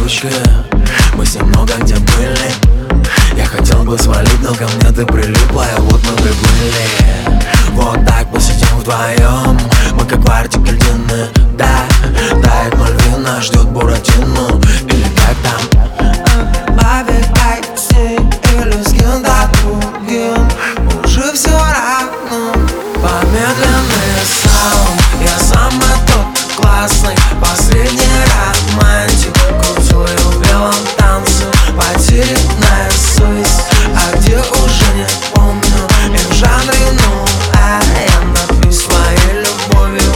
ручки. Мы с ним много где были. Я хотел бы свалить, но ко мне ты прилипла, и вот мы приплыли. Вот так посидим вдвоем, мы как Вартик и Льдины. Да, тает Мальвина, ждет Буратино. Или как там? Побегай с ней или с кем-то другим, уже все равно. Помедленный саунд, я самый тот классный, последний романтик. Крутил ее в белом танце, потерянная совесть. А где уже не помню, и в жанре я напьюсь своей любовью.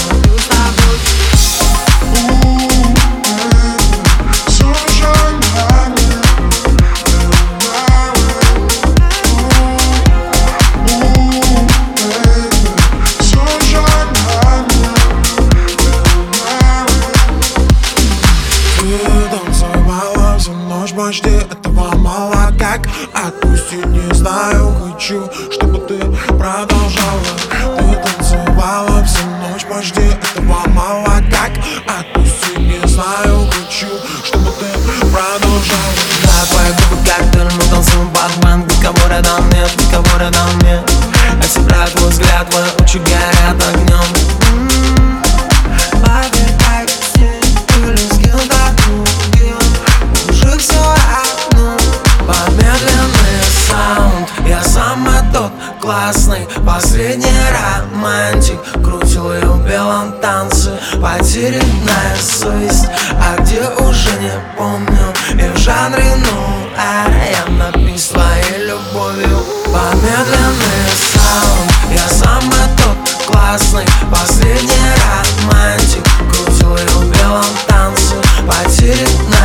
Танцевала всю ночь, почти этого мало. Как отпустить, не знаю. Хочу, чтобы ты продолжала. Ты танцевала всю ночь, почти этого мало. Как отпустить, не знаю. Хочу, чтобы ты продолжала. Да, твои губы коктейль, мы танцуем под бэнд. Никого рядом нет, никого рядом нет. От тебя твой взгляд, твои очи горят огнем. Побегай с ней или с кем-то другим, уже все равно. Помедленный саунд, я самый тот классный, последний романтик. Крутил ее в белом танце, потерянная совесть. А где уже не помню, и в жанре я напьюсь своей любовью. Помедленный саунд, я самый тот классный, последний романтик. Крутил ее в белом танце, потерянная